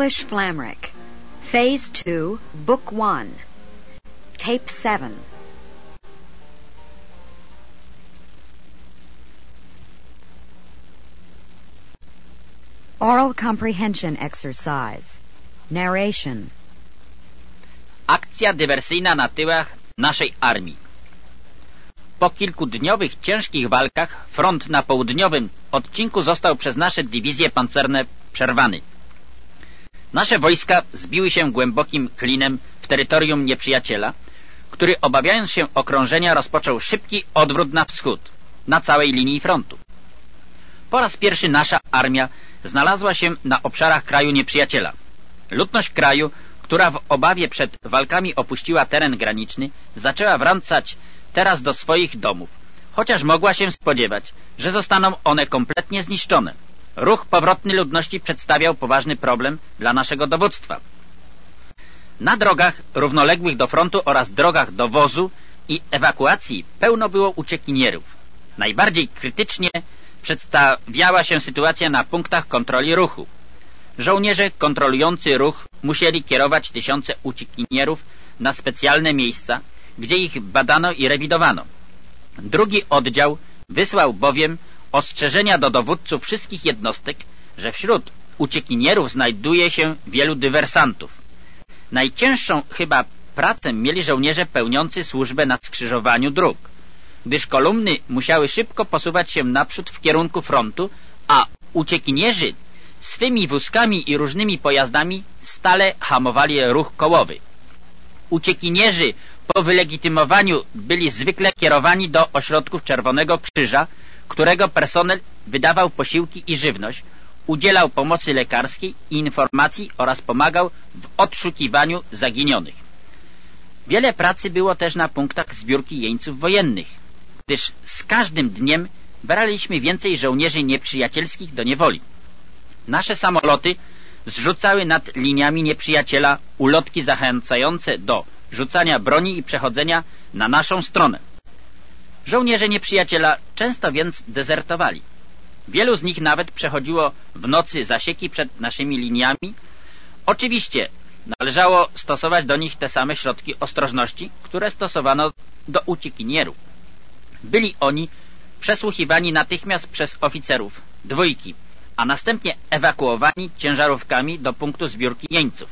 English Flamric, Phase 2, Book 1, Tape 7. Oral Comprehension Exercise. Narration. Akcja dywersyjna na tyłach naszej armii. Po kilkudniowych ciężkich walkach front na południowym odcinku został przez nasze dywizje pancerne przerwany. Nasze wojska zbiły się głębokim klinem w terytorium nieprzyjaciela, który obawiając się okrążenia rozpoczął szybki odwrót na wschód, na całej linii frontu. Po raz pierwszy nasza armia znalazła się na obszarach kraju nieprzyjaciela. Ludność kraju, która w obawie przed walkami opuściła teren graniczny, zaczęła wracać teraz do swoich domów, chociaż mogła się spodziewać, że zostaną one kompletnie zniszczone. Ruch powrotny ludności przedstawiał poważny problem dla naszego dowództwa. Na drogach równoległych do frontu oraz drogach do wozu i ewakuacji pełno było uciekinierów. Najbardziej krytycznie przedstawiała się sytuacja na punktach kontroli ruchu. Żołnierze kontrolujący ruch musieli kierować tysiące uciekinierów na specjalne miejsca, gdzie ich badano i rewidowano. Drugi oddział wysłał bowiem ostrzeżenia do dowódców wszystkich jednostek, że wśród uciekinierów znajduje się wielu dywersantów. Najcięższą chyba pracę mieli żołnierze pełniący służbę na skrzyżowaniu dróg, gdyż kolumny musiały szybko posuwać się naprzód w kierunku frontu, a uciekinierzy swymi wózkami i różnymi pojazdami stale hamowali ruch kołowy. Uciekinierzy po wylegitymowaniu byli zwykle kierowani do ośrodków Czerwonego Krzyża, którego personel wydawał posiłki i żywność, udzielał pomocy lekarskiej i informacji oraz pomagał w odszukiwaniu zaginionych. Wiele pracy było też na punktach zbiórki jeńców wojennych, gdyż z każdym dniem braliśmy więcej żołnierzy nieprzyjacielskich do niewoli. Nasze samoloty zrzucały nad liniami nieprzyjaciela ulotki zachęcające do rzucania broni i przechodzenia na naszą stronę. Żołnierze nieprzyjaciela często więc dezertowali. Wielu z nich nawet przechodziło w nocy zasieki przed naszymi liniami. Oczywiście należało stosować do nich te same środki ostrożności, które stosowano do uciekinierów. Byli oni przesłuchiwani natychmiast przez oficerów dwójki, a następnie ewakuowani ciężarówkami do punktu zbiórki jeńców.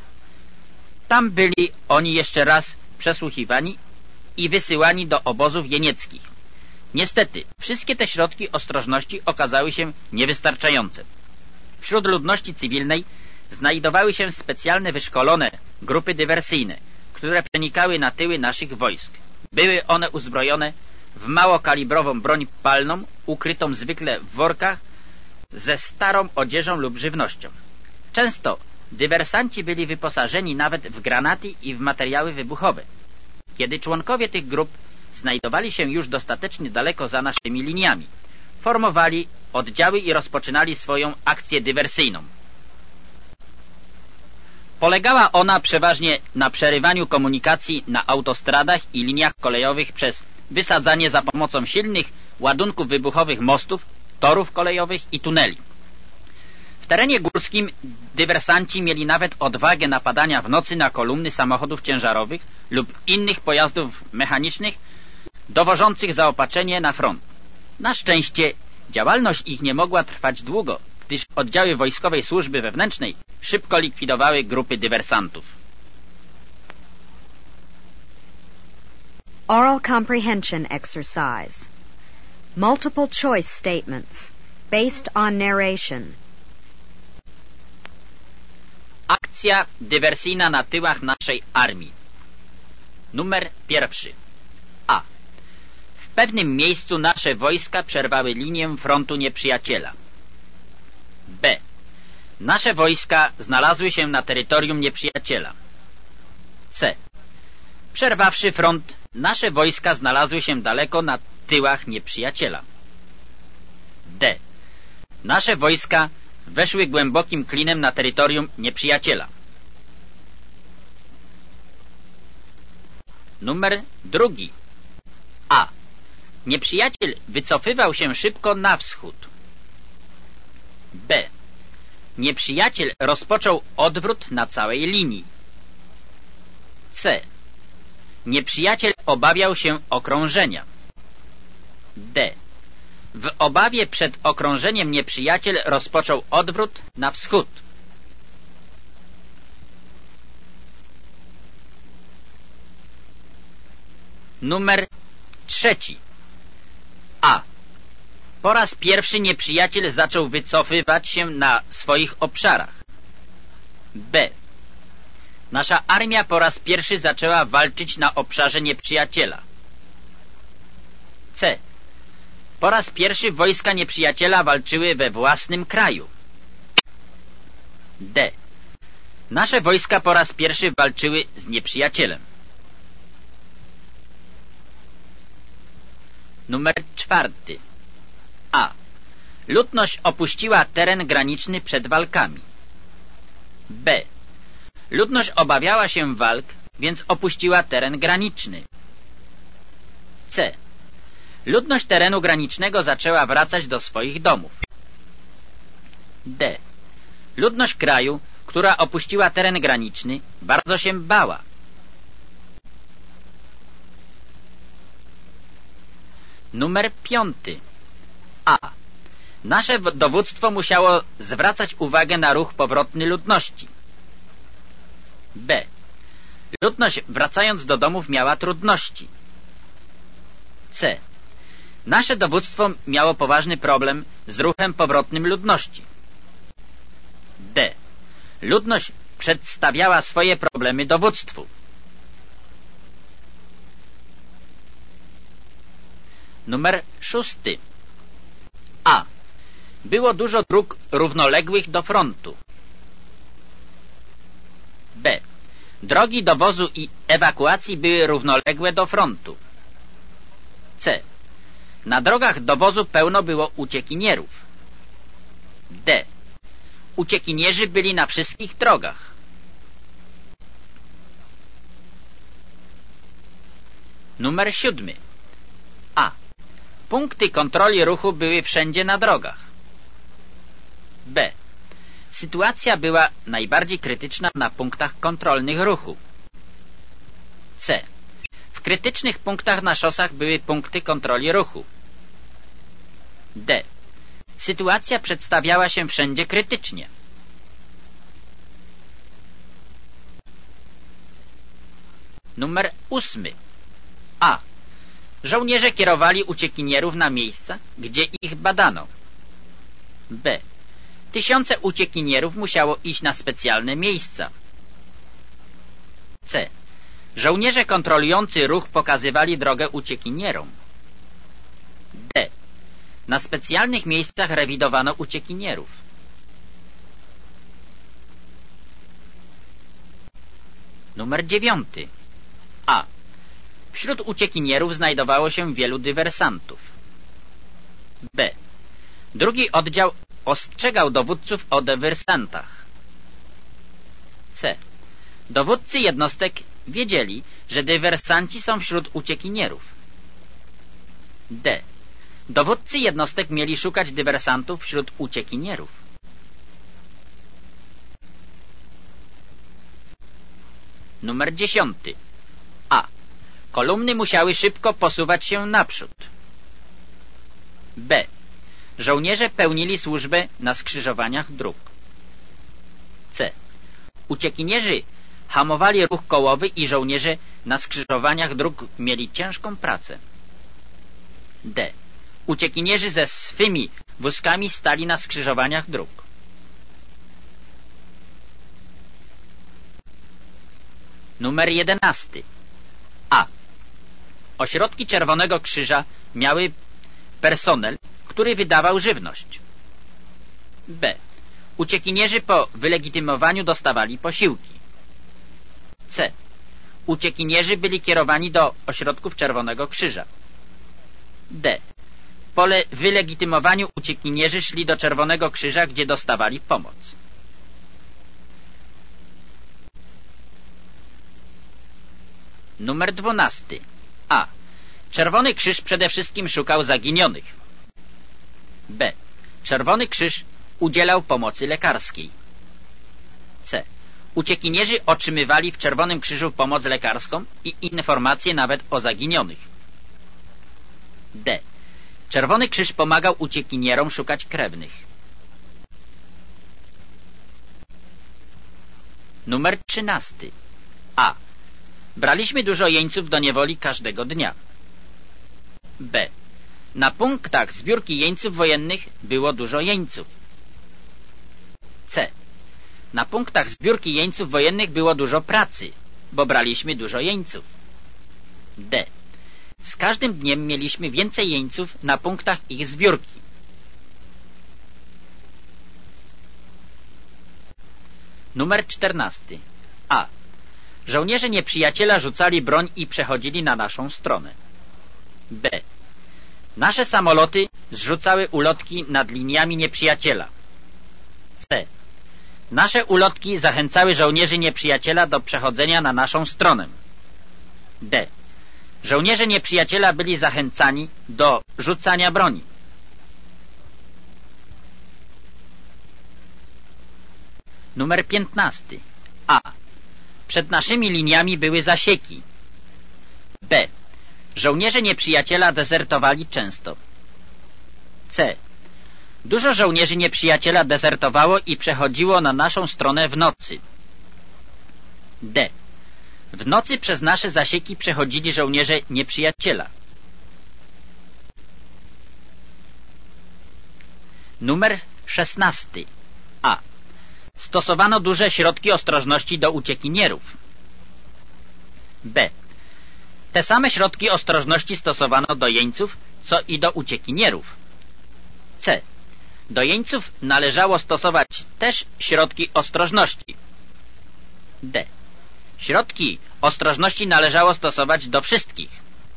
Tam byli oni jeszcze raz przesłuchiwani i wysyłani do obozów jenieckich. Niestety, wszystkie te środki ostrożności okazały się niewystarczające. Wśród ludności cywilnej znajdowały się specjalne wyszkolone grupy dywersyjne, które przenikały na tyły naszych wojsk. Były one uzbrojone w małokalibrową broń palną, ukrytą zwykle w workach ze starą odzieżą lub żywnością. Często dywersanci byli wyposażeni nawet w granaty i w materiały wybuchowe. Kiedy członkowie tych grup znajdowali się już dostatecznie daleko za naszymi liniami, formowali oddziały i rozpoczynali swoją akcję dywersyjną. Polegała ona przeważnie na przerywaniu komunikacji na autostradach i liniach kolejowych przez wysadzanie za pomocą silnych ładunków wybuchowych mostów, torów kolejowych i tuneli. W terenie górskim dywersanci mieli nawet odwagę napadania w nocy na kolumny samochodów ciężarowych lub innych pojazdów mechanicznych dowożących zaopatrzenie na front. Na szczęście działalność ich nie mogła trwać długo, gdyż oddziały wojskowej służby wewnętrznej szybko likwidowały grupy dywersantów. Oral Comprehension Exercise. Multiple choice statements based on narration. Akcja dywersyjna na tyłach naszej armii. Numer 1. A. W pewnym miejscu nasze wojska przerwały linię frontu nieprzyjaciela. B. Nasze wojska znalazły się na terytorium nieprzyjaciela. C. Przerwawszy front, nasze wojska znalazły się daleko na tyłach nieprzyjaciela. D. Nasze wojska weszły głębokim klinem na terytorium nieprzyjaciela. Numer 2. A. Nieprzyjaciel wycofywał się szybko na wschód. B. Nieprzyjaciel rozpoczął odwrót na całej linii. C. Nieprzyjaciel obawiał się okrążenia. D. W obawie przed okrążeniem nieprzyjaciel rozpoczął odwrót na wschód. Numer 3. A. Po raz pierwszy nieprzyjaciel zaczął wycofywać się na swoich obszarach. B. Nasza armia po raz pierwszy zaczęła walczyć na obszarze nieprzyjaciela. C. Po raz pierwszy wojska nieprzyjaciela walczyły we własnym kraju. D. Nasze wojska po raz pierwszy walczyły z nieprzyjacielem. Numer 4. A. Ludność opuściła teren graniczny przed walkami. B. Ludność obawiała się walk, więc opuściła teren graniczny. C. Ludność terenu granicznego zaczęła wracać do swoich domów. D. Ludność kraju, która opuściła teren graniczny, bardzo się bała. Numer 5. A. Nasze dowództwo musiało zwracać uwagę na ruch powrotny ludności. B. Ludność wracając do domów miała trudności. C. Nasze dowództwo miało poważny problem z ruchem powrotnym ludności. D. Ludność przedstawiała swoje problemy dowództwu. Numer 6. A. Było dużo dróg równoległych do frontu. B. Drogi dowozu i ewakuacji były równoległe do frontu. C. Na drogach dowozu pełno było uciekinierów. D. Uciekinierzy byli na wszystkich drogach. Numer 7. A. Punkty kontroli ruchu były wszędzie na drogach. B. Sytuacja była najbardziej krytyczna na punktach kontrolnych ruchu. C. W krytycznych punktach na szosach były punkty kontroli ruchu. D. Sytuacja przedstawiała się wszędzie krytycznie. Numer 8. A. Żołnierze kierowali uciekinierów na miejsca, gdzie ich badano. B. Tysiące uciekinierów musiało iść na specjalne miejsca. C. Żołnierze kontrolujący ruch pokazywali drogę uciekinierom. D. Na specjalnych miejscach rewidowano uciekinierów. Numer 9. A. Wśród uciekinierów znajdowało się wielu dywersantów. B. Drugi oddział ostrzegał dowódców o dywersantach. C. Dowódcy jednostek wiedzieli, że dywersanci są wśród uciekinierów. D. Dowódcy jednostek mieli szukać dywersantów wśród uciekinierów. Numer 10. A. Kolumny musiały szybko posuwać się naprzód. B. Żołnierze pełnili służbę na skrzyżowaniach dróg. C. Uciekinierzy hamowali ruch kołowy i żołnierze na skrzyżowaniach dróg mieli ciężką pracę. D. Uciekinierzy ze swymi wózkami stali na skrzyżowaniach dróg. Numer 11. A. Ośrodki Czerwonego Krzyża miały personel, który wydawał żywność. B. Uciekinierzy po wylegitymowaniu dostawali posiłki. C. Uciekinierzy byli kierowani do ośrodków Czerwonego Krzyża. D. Po wylegitymowaniu uciekinierzy szli do Czerwonego Krzyża, gdzie dostawali pomoc. Numer 12. A. Czerwony Krzyż przede wszystkim szukał zaginionych. B. Czerwony Krzyż udzielał pomocy lekarskiej. C. Uciekinierzy otrzymywali w Czerwonym Krzyżu pomoc lekarską i informacje nawet o zaginionych. D. Czerwony Krzyż pomagał uciekinierom szukać krewnych. Numer 13. A. Braliśmy dużo jeńców do niewoli każdego dnia. B. Na punktach zbiórki jeńców wojennych było dużo jeńców. C. Na punktach zbiórki jeńców wojennych było dużo pracy, bo braliśmy dużo jeńców. D. Z każdym dniem mieliśmy więcej jeńców na punktach ich zbiórki. Numer 14. A. Żołnierze nieprzyjaciela rzucali broń i przechodzili na naszą stronę. B. Nasze samoloty zrzucały ulotki nad liniami nieprzyjaciela. C. Nasze ulotki zachęcały żołnierzy nieprzyjaciela do przechodzenia na naszą stronę. D. Żołnierze nieprzyjaciela byli zachęcani do rzucania broni. Numer 15. A. Przed naszymi liniami były zasieki. B. Żołnierze nieprzyjaciela dezertowali często. C. Dużo żołnierzy nieprzyjaciela dezertowało i przechodziło na naszą stronę w nocy. D. W nocy przez nasze zasieki przechodzili żołnierze nieprzyjaciela. Numer 16. A. Stosowano duże środki ostrożności do uciekinierów. B. Te same środki ostrożności stosowano do jeńców, co i do uciekinierów. C. Do jeńców należało stosować też środki ostrożności. D. Środki ostrożności należało stosować do wszystkich.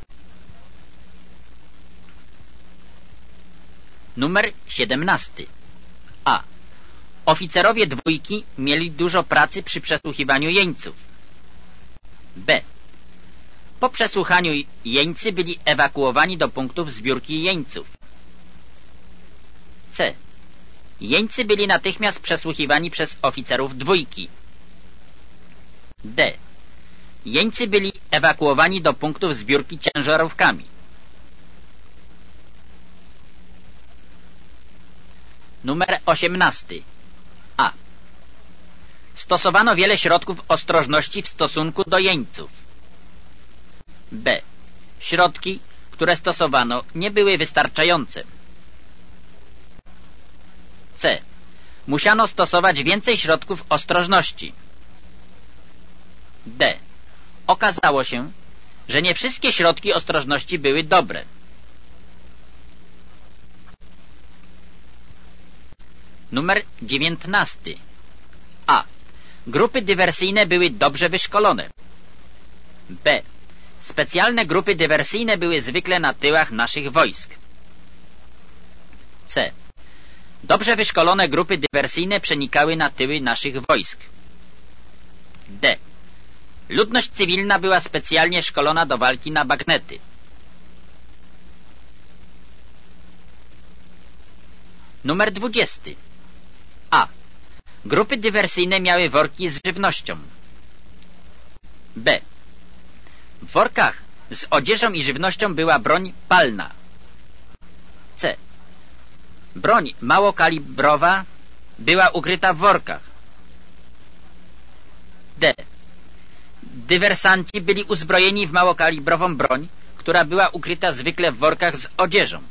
Numer 17. A. Oficerowie dwójki mieli dużo pracy przy przesłuchiwaniu jeńców. B. Po przesłuchaniu jeńcy byli ewakuowani do punktów zbiórki jeńców. C. Jeńcy byli natychmiast przesłuchiwani przez oficerów dwójki. D. Jeńcy byli ewakuowani do punktów zbiórki ciężarówkami. Numer 18. A. Stosowano wiele środków ostrożności w stosunku do jeńców. B. Środki, które stosowano, nie były wystarczające. C. Musiano stosować więcej środków ostrożności. D. Okazało się, że nie wszystkie środki ostrożności były dobre. Numer 19. A. Grupy dywersyjne były dobrze wyszkolone. B. Specjalne grupy dywersyjne były zwykle na tyłach naszych wojsk. C. Dobrze wyszkolone grupy dywersyjne przenikały na tyły naszych wojsk. D. Ludność cywilna była specjalnie szkolona do walki na bagnety. Numer 20. A. Grupy dywersyjne miały worki z żywnością. B. W workach z odzieżą i żywnością była broń palna. C. Broń małokalibrowa była ukryta w workach. D. Dywersanci byli uzbrojeni w małokalibrową broń, która była ukryta zwykle w workach z odzieżą.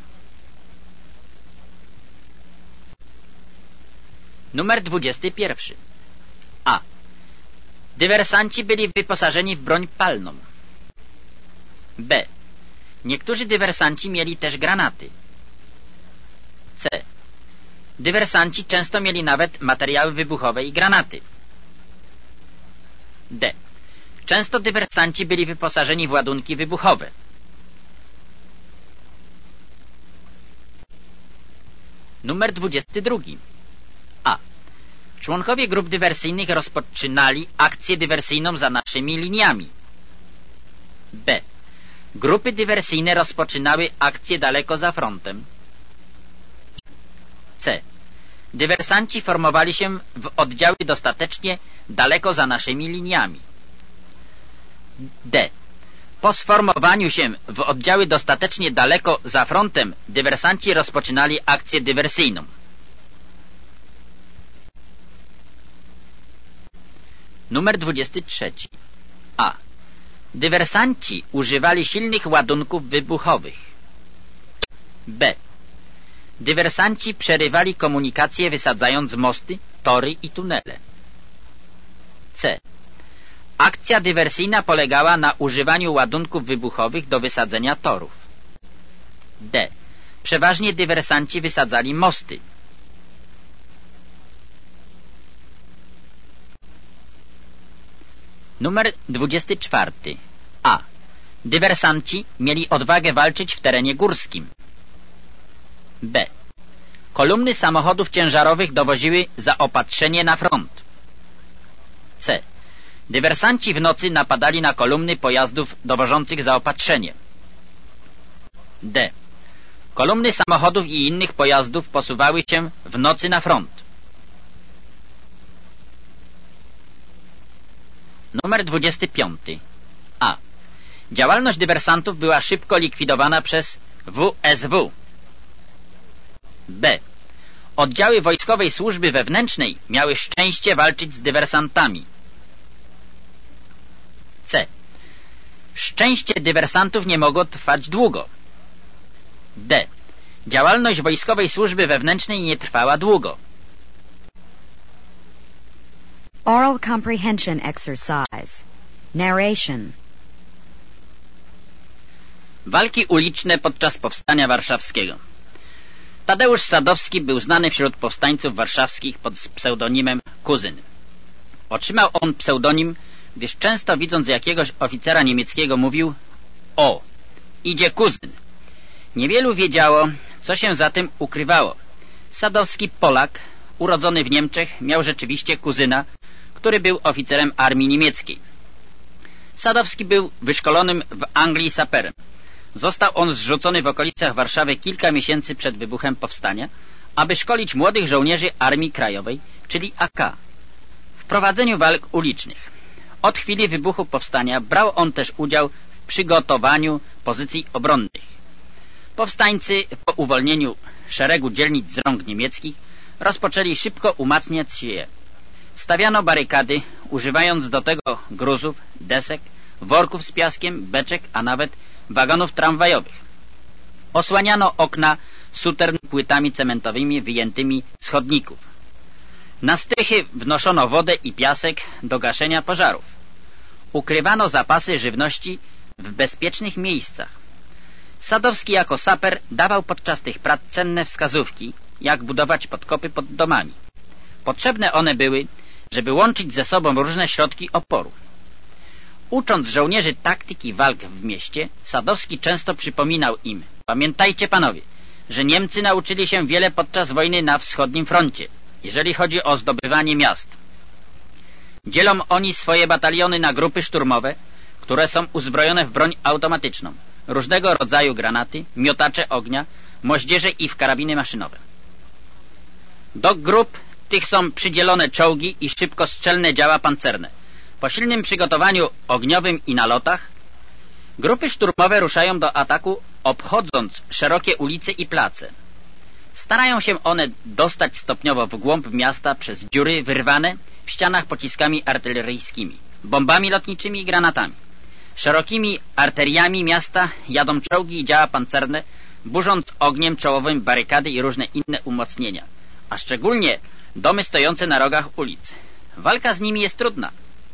Numer 21. A. Dywersanci byli wyposażeni w broń palną. B. Niektórzy dywersanci mieli też granaty. C. Dywersanci często mieli nawet materiały wybuchowe i granaty. D. Często dywersanci byli wyposażeni w ładunki wybuchowe. Numer 22. A. Członkowie grup dywersyjnych rozpoczynali akcję dywersyjną za naszymi liniami. B. Grupy dywersyjne rozpoczynały akcję daleko za frontem. C. dywersanci formowali się w oddziały dostatecznie daleko za naszymi liniami. D. Po sformowaniu się w oddziały dostatecznie daleko za frontem, dywersanci rozpoczynali akcję dywersyjną. Numer 23. A. Dywersanci używali silnych ładunków wybuchowych. B. Dywersanci przerywali komunikację, wysadzając mosty, tory i tunele. C. Akcja dywersyjna polegała na używaniu ładunków wybuchowych do wysadzenia torów. D. Przeważnie dywersanci wysadzali mosty. Numer 24. A. Dywersanci mieli odwagę walczyć w terenie górskim. B. Kolumny samochodów ciężarowych dowoziły zaopatrzenie na front. C. Dywersanci w nocy napadali na kolumny pojazdów dowożących zaopatrzenie. D. Kolumny samochodów i innych pojazdów posuwały się w nocy na front. Numer 25. A. Działalność dywersantów była szybko likwidowana przez WSW. B. Oddziały wojskowej służby wewnętrznej miały szczęście walczyć z dywersantami. C. Szczęście dywersantów nie mogło trwać długo. D. Działalność wojskowej służby wewnętrznej nie trwała długo. Oral comprehension exercise. Narration. Walki uliczne podczas Powstania Warszawskiego. Tadeusz Sadowski był znany wśród powstańców warszawskich pod pseudonimem Kuzyn. Otrzymał on pseudonim, gdyż często widząc jakiegoś oficera niemieckiego mówił: o, idzie Kuzyn. Niewielu wiedziało, co się za tym ukrywało. Sadowski, Polak, urodzony w Niemczech, miał rzeczywiście kuzyna, który był oficerem armii niemieckiej. Sadowski był wyszkolonym w Anglii saperem. Został on zrzucony w okolicach Warszawy kilka miesięcy przed wybuchem powstania, aby szkolić młodych żołnierzy Armii Krajowej, czyli AK, w prowadzeniu walk ulicznych. Od chwili wybuchu powstania brał on też udział w przygotowaniu pozycji obronnych. Powstańcy po uwolnieniu szeregu dzielnic z rąk niemieckich rozpoczęli szybko umacniać się je. Stawiano barykady, używając do tego gruzów, desek, worków z piaskiem, beczek, a nawet wagonów tramwajowych. Osłaniano okna sutern płytami cementowymi wyjętymi z chodników. Na strychy wnoszono wodę i piasek do gaszenia pożarów. Ukrywano zapasy żywności w bezpiecznych miejscach. Sadowski jako saper dawał podczas tych prac cenne wskazówki, jak budować podkopy pod domami. Potrzebne one były, żeby łączyć ze sobą różne środki oporu. Ucząc żołnierzy taktyki walk w mieście, Sadowski często przypominał im: pamiętajcie panowie, że Niemcy nauczyli się wiele podczas wojny na wschodnim froncie, jeżeli chodzi o zdobywanie miast. Dzielą oni swoje bataliony na grupy szturmowe, które są uzbrojone w broń automatyczną, różnego rodzaju granaty, miotacze ognia, moździerze i w karabiny maszynowe. Do grup tych są przydzielone czołgi i szybkostrzelne działa pancerne. Po silnym przygotowaniu ogniowym i nalotach grupy szturmowe ruszają do ataku, obchodząc szerokie ulice i place. Starają się one dostać stopniowo w głąb miasta przez dziury wyrwane w ścianach pociskami artyleryjskimi, bombami lotniczymi i granatami. Szerokimi arteriami miasta jadą czołgi i działa pancerne, burząc ogniem czołowym barykady i różne inne umocnienia, a szczególnie domy stojące na rogach ulic. Walka z nimi jest trudna.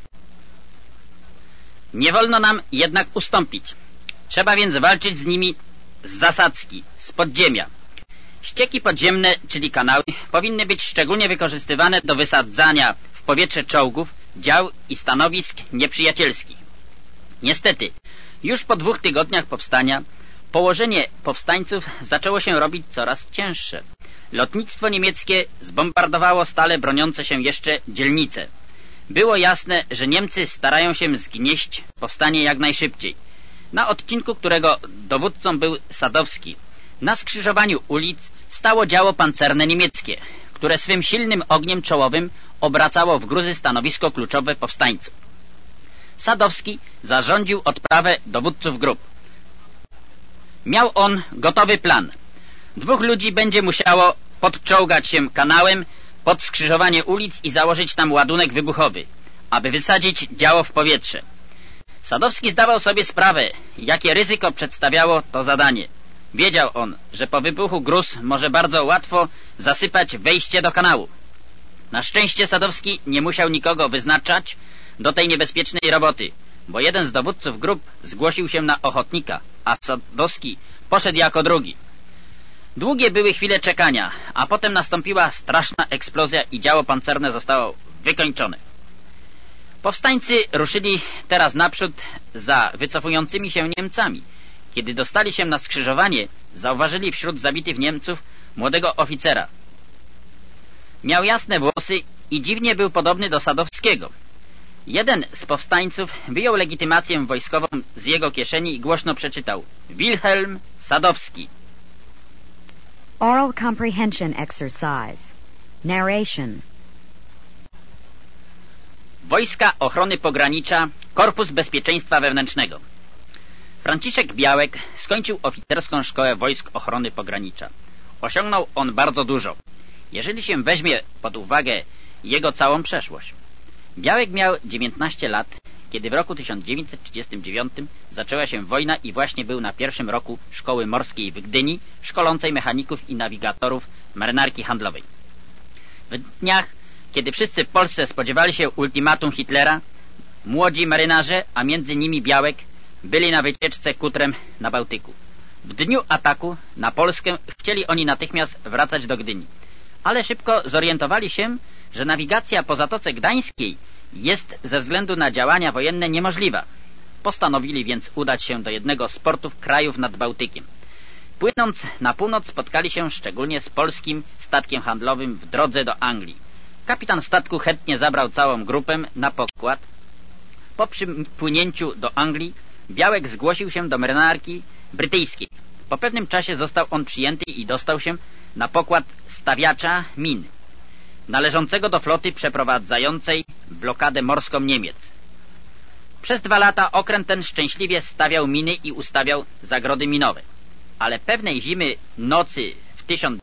Nie wolno nam jednak ustąpić. Trzeba więc walczyć z nimi z zasadzki, z podziemia. Ścieki podziemne, czyli kanały, powinny być szczególnie wykorzystywane do wysadzania w powietrze czołgów, dział i stanowisk nieprzyjacielskich. Niestety, już po 2 tygodniach powstania położenie powstańców zaczęło się robić coraz cięższe. Lotnictwo niemieckie zbombardowało stale broniące się jeszcze dzielnice. Było jasne, że Niemcy starają się zgnieść powstanie jak najszybciej. Na odcinku, którego dowódcą był Sadowski, na skrzyżowaniu ulic stało działo pancerne niemieckie, które swym silnym ogniem czołowym obracało w gruzy stanowisko kluczowe powstańców. Sadowski zarządził odprawę dowódców grup. Miał on gotowy plan. 2 ludzi będzie musiało podczołgać się kanałem pod skrzyżowanie ulic i założyć tam ładunek wybuchowy, aby wysadzić działo w powietrze. Sadowski zdawał sobie sprawę, jakie ryzyko przedstawiało to zadanie. Wiedział on, że po wybuchu gruz może bardzo łatwo zasypać wejście do kanału. Na szczęście Sadowski nie musiał nikogo wyznaczać do tej niebezpiecznej roboty, bo jeden z dowódców grup zgłosił się na ochotnika, a Sadowski poszedł jako drugi. Długie były chwile czekania, a potem nastąpiła straszna eksplozja i działo pancerne zostało wykończone. Powstańcy ruszyli teraz naprzód za wycofującymi się Niemcami. Kiedy dostali się na skrzyżowanie, zauważyli wśród zabitych Niemców młodego oficera. Miał jasne włosy i dziwnie był podobny do Sadowskiego. Jeden z powstańców wyjął legitymację wojskową z jego kieszeni i głośno przeczytał: Wilhelm Sadowski. Oral comprehension exercise. Narration. Wojska Ochrony Pogranicza, Korpus Bezpieczeństwa Wewnętrznego. Franciszek Białek skończył oficerską szkołę wojsk ochrony pogranicza. Osiągnął on bardzo dużo, jeżeli się weźmie pod uwagę jego całą przeszłość. Białek miał 19 lat, kiedy w roku 1939 zaczęła się wojna i właśnie był na 1. roku szkoły morskiej w Gdyni, szkolącej mechaników i nawigatorów marynarki handlowej. W dniach, kiedy wszyscy w Polsce spodziewali się ultimatum Hitlera, młodzi marynarze, a między nimi Białek, byli na wycieczce kutrem na Bałtyku. W dniu ataku na Polskę chcieli oni natychmiast wracać do Gdyni, ale szybko zorientowali się, że nawigacja po Zatoce Gdańskiej jest ze względu na działania wojenne niemożliwa. Postanowili więc udać się do jednego z portów krajów nad Bałtykiem. Płynąc na północ spotkali się szczególnie z polskim statkiem handlowym w drodze do Anglii. Kapitan statku chętnie zabrał całą grupę na pokład. Po przypłynięciu do Anglii Białek zgłosił się do marynarki brytyjskiej. Po pewnym czasie został on przyjęty i dostał się na pokład stawiacza min, należącego do floty przeprowadzającej blokadę morską Niemiec. Przez 2 lata okręt ten szczęśliwie stawiał miny i ustawiał zagrody minowe. Ale pewnej zimy nocy w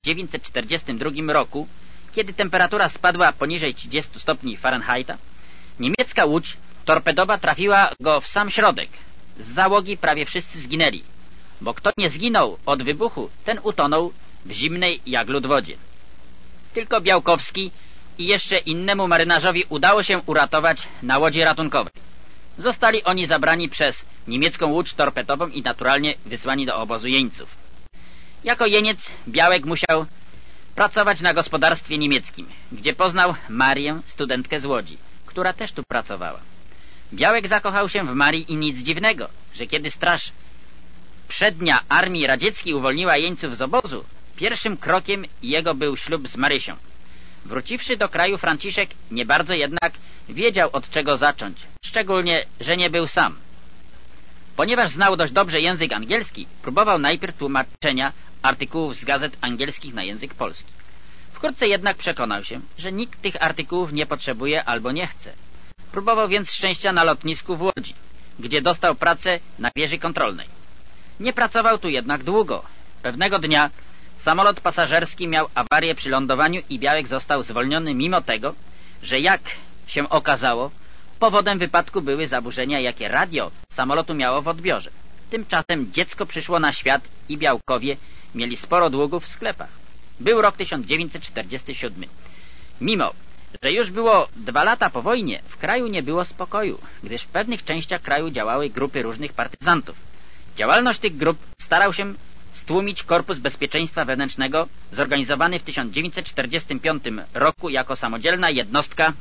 1942 roku, kiedy temperatura spadła poniżej 30 stopni Fahrenheita, niemiecka łódź torpedowa trafiła go w sam środek. Z załogi prawie wszyscy zginęli, bo kto nie zginął od wybuchu, ten utonął w zimnej jak lód wodzie. Tylko Białkowski i jeszcze innemu marynarzowi udało się uratować na łodzi ratunkowej. Zostali oni zabrani przez niemiecką łódź torpedową i naturalnie wysłani do obozu jeńców. Jako jeniec Białek musiał pracować na gospodarstwie niemieckim, gdzie poznał Marię, studentkę z Łodzi, która też tu pracowała. Białek zakochał się w Marii i nic dziwnego, że kiedy straż przednia armii radzieckiej uwolniła jeńców z obozu, pierwszym krokiem jego był ślub z Marysią. Wróciwszy do kraju, Franciszek nie bardzo jednak wiedział, od czego zacząć, szczególnie, że nie był sam. Ponieważ znał dość dobrze język angielski, próbował najpierw tłumaczenia artykułów z gazet angielskich na język polski. Wkrótce jednak przekonał się, że nikt tych artykułów nie potrzebuje albo nie chce. Próbował więc szczęścia na lotnisku w Łodzi, gdzie dostał pracę na wieży kontrolnej. Nie pracował tu jednak długo. Pewnego dnia samolot pasażerski miał awarię przy lądowaniu i Białek został zwolniony mimo tego, że jak się okazało, powodem wypadku były zaburzenia, jakie radio samolotu miało w odbiorze. Tymczasem dziecko przyszło na świat i Białkowie mieli sporo długów w sklepach. Był rok 1947. Mimo że już było 2 lata po wojnie, w kraju nie było spokoju, gdyż w pewnych częściach kraju działały grupy różnych partyzantów. Działalność tych grup starał się stłumić Korpus Bezpieczeństwa Wewnętrznego, zorganizowany w 1945 roku jako samodzielna jednostka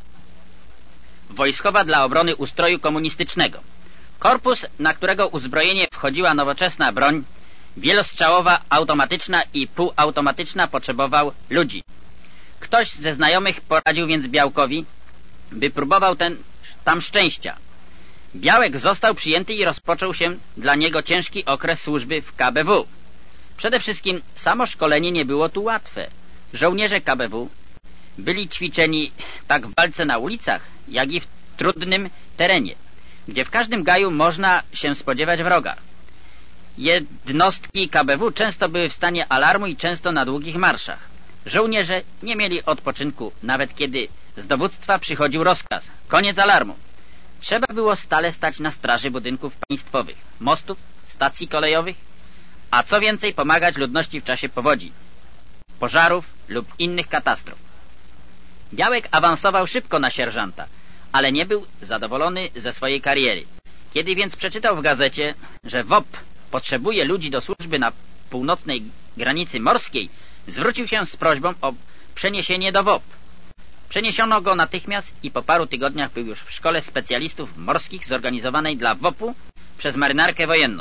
wojskowa dla obrony ustroju komunistycznego. Korpus, na którego uzbrojenie wchodziła nowoczesna broń, wielostrzałowa, automatyczna i półautomatyczna, potrzebował ludzi. Ktoś ze znajomych poradził więc Białkowi, by próbował tam szczęścia. Białek został przyjęty i rozpoczął się dla niego ciężki okres służby w KBW. Przede wszystkim samo szkolenie nie było tu łatwe. Żołnierze KBW byli ćwiczeni tak w walce na ulicach, jak i w trudnym terenie, gdzie w każdym gaju można się spodziewać wroga. Jednostki KBW często były w stanie alarmu i często na długich marszach. Żołnierze nie mieli odpoczynku, nawet kiedy z dowództwa przychodził rozkaz. Koniec alarmu. Trzeba było stale stać na straży budynków państwowych, mostów, stacji kolejowych, a co więcej pomagać ludności w czasie powodzi, pożarów lub innych katastrof. Białek awansował szybko na sierżanta, ale nie był zadowolony ze swojej kariery. Kiedy więc przeczytał w gazecie, że WOP potrzebuje ludzi do służby na północnej granicy morskiej, zwrócił się z prośbą o przeniesienie do WOP. Przeniesiono go natychmiast i po paru tygodniach był już w szkole specjalistów morskich zorganizowanej dla WOP-u przez marynarkę wojenną.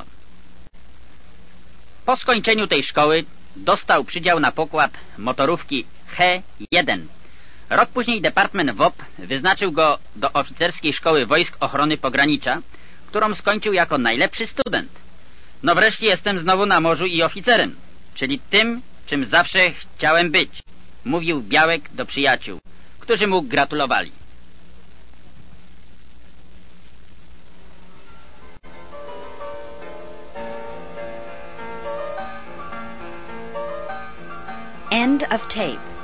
Po skończeniu tej szkoły dostał przydział na pokład motorówki He-1. Rok później Departament WOP wyznaczył go do oficerskiej szkoły wojsk ochrony pogranicza, którą skończył jako najlepszy student. No wreszcie jestem znowu na morzu i oficerem, czyli tym, czym zawsze chciałem być, mówił Białek do przyjaciół, którzy mu gratulowali. End of tape.